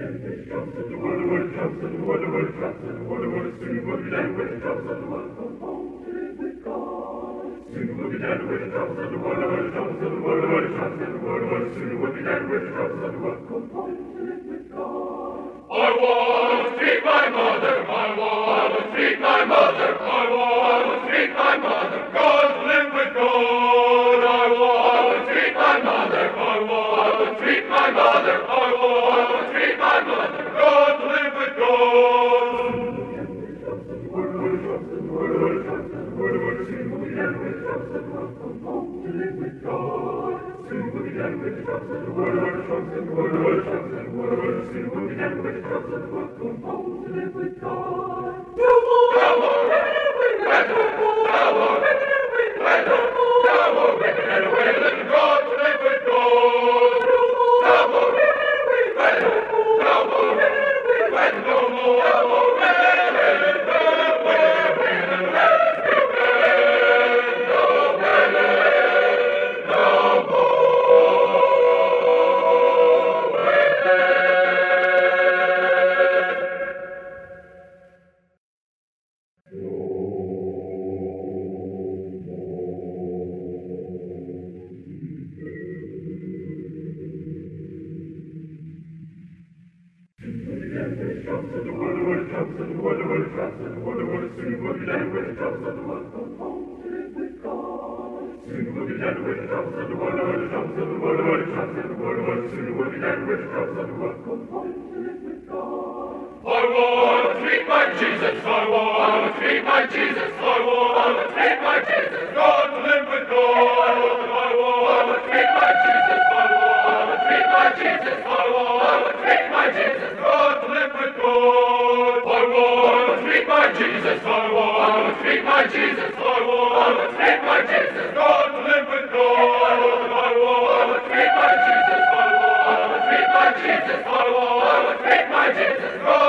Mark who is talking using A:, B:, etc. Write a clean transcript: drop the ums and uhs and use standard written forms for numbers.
A: I want to treat my mother, I want to treat my mother, I want to treat my mother, God live with God. I want to treat my mother, I want to treat my mother, I want to treat my mother, God live with God. I want to treat my Jesus, I want to treat my Jesus, I want to treat my Jesus, God live with God. I want to treat my Jesus, I want to treat my Jesus, I want to treat my Jesus, God live with God. I want to treat my Jesus, I want to treat my Jesus, I want to treat my Jesus, God live with God. I want to treat my Jesus, I want to treat my Jesus, I want to treat my Jesus, God